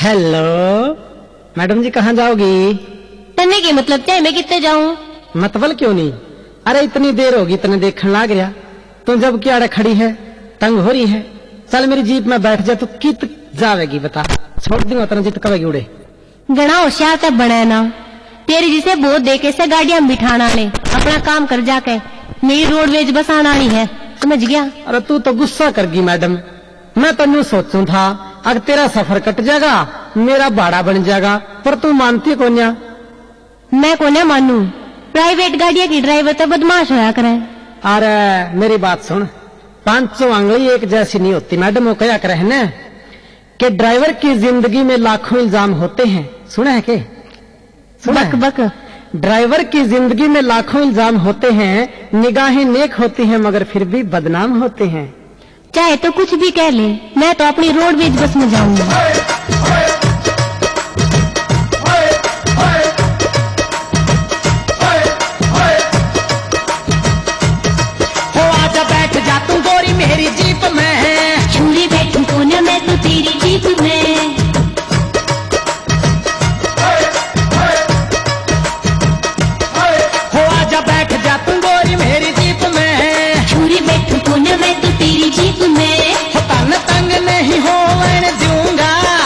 Hello madam जी, कहाँ जाओगी? तन्ने के मतलब क्या है, मैं कितने जाऊं? मतबल क्यों नहीं? अरे इतनी देर होगी, इतने देखने लग गया। तुम जब क्या खड़ी है, तंग हो रही है। चल मेरी जीप में बैठ जा, तो कित जावेगी बता? छोड़ दूंगा तेरा जित कवेगी उड़े। गणा होशियार तब बने ना, तेरी जिसे बहुत देखे से गाड़ियां बिठाना ले, अपना काम कर जाके। मेरी रोडवेज बस आना नहीं है, समझ गया? अरे तू तो गुस्सा करगी मैडम। मैं तो यूं सोचूं था अगर तेरा सफर कट जाएगा, मेरा भाड़ा बन जाएगा, पर तू मानती कोन्या। मैं कोन्या मानू? प्राइवेट गाड़ियां की ड्राइवर तो बदमाश होया करे। अरे मेरी बात सुन, पांचों आंगली एक जैसी नहीं होती मैडम। वो क्या करे है ना कि ड्राइवर की जिंदगी में लाखों इल्जाम होते हैं। सुना है के? बक बक। ड्राइवर की जिंदगी में लाखों इल्जाम होते हैं, निगाहें नेक होती हैं मगर फिर भी बदनाम होते हैं। चाहे तो कुछ भी कह ले, मैं तो अपनी रोडवेज बस में जाऊंगी। हो आजा बैठ जा तू गोरी मेरी जीप में, छुरी बैठू कोने में तू तेरी जीप में। हो आजा बैठ जा तू गोरी मेरी जीप में, छुरी बैठू कोने में तू तेरी जीप में। तन तंग नहीं होने दूंगा।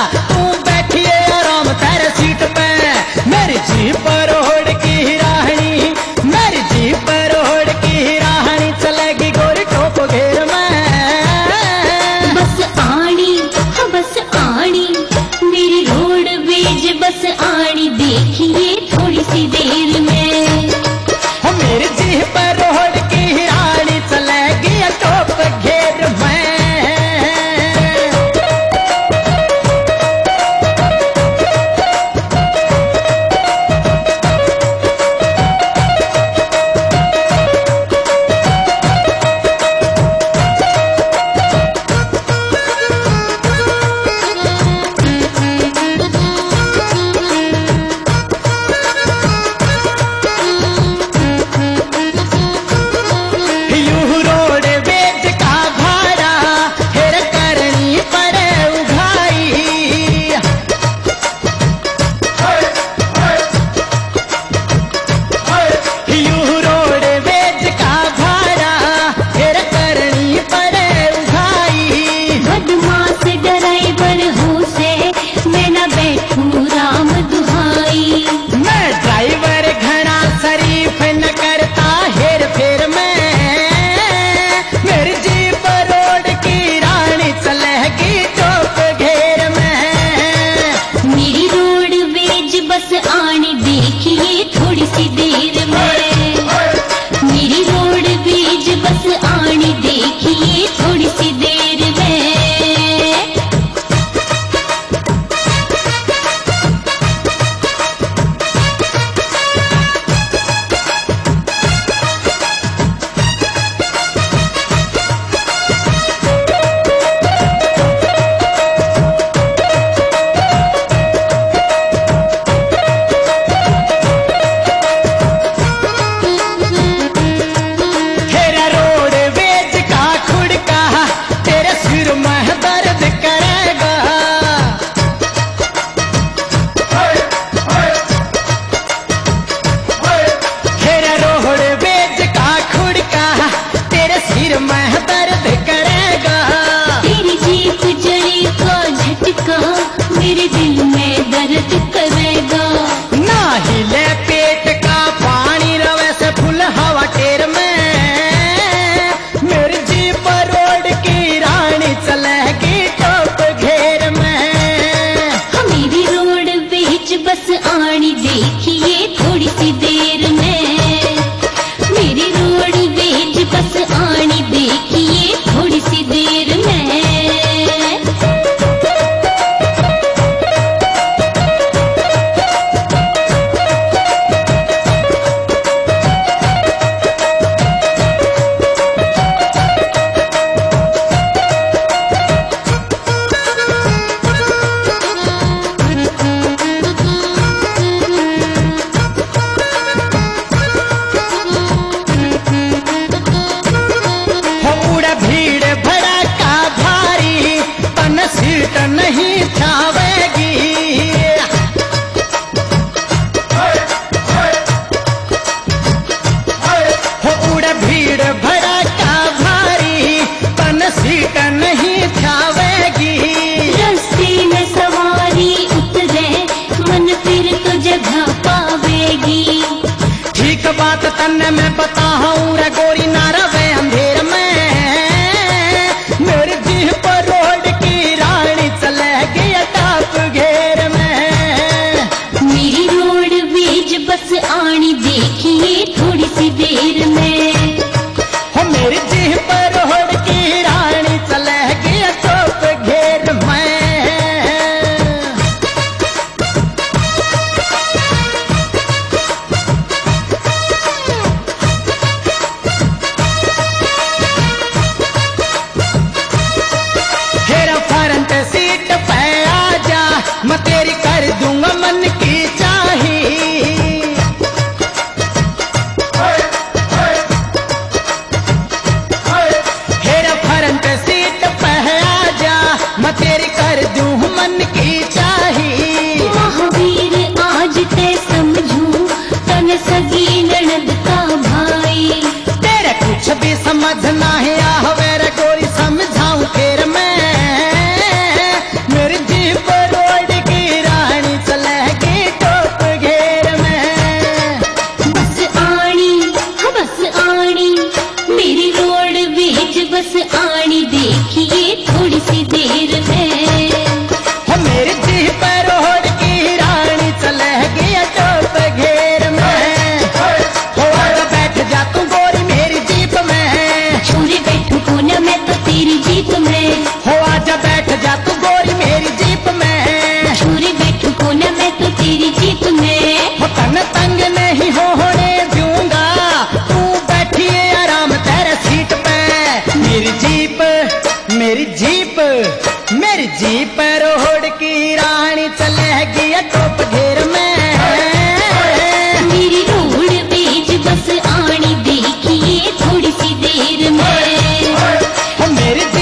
तन्ने मैं बताऊं रे गोरी ना रवे अंधेर में, मेरी जीप रोड की रानी चलेगी टॉप घेर में। मेरी रोड वेज बस आनी देखिए थोड़ी सी देर में, हो मेरी जीप रोड की रानी चलेगी टॉप घेर में। मैं तेरी कर दूंगा मन की चाही, हेरा फ्रंट सीट पे आजा, मैं तेरी कर दूं मन की चाही। महावीर आज ते समझू तन सगी ननद का भाई, तेरे कुछ भी समझना है आवे रे गोरी समझाऊं फिर मैं, मेरी जीप रोड की रानी चलेगी टॉप घेर में। बस आनी मेरी रोड वेज बस आनी देखिए थोड़ी सी देर में, हो मेरी जीप रोड की रानी चलेगी टॉप घेर में। हो आजा बैठ जा तू गोरी मेरी जीप में, छोरे बैठू कोना मैं तो तेरी जीप में, हो आजा बैठ जा तू गोरी मेरी जीप में, छोरे बैठू कोना मैं तो तेरी जीप में। हो तन तंग नहीं होने दूंगा, तू बैठिए आराम तेरे सीट पे। मेरी जीप रोड की रानी चलेगी टॉप घेर में, मेरी रोड वेज बस आनी देखिए थोड़ी सी देर में, हो मेरी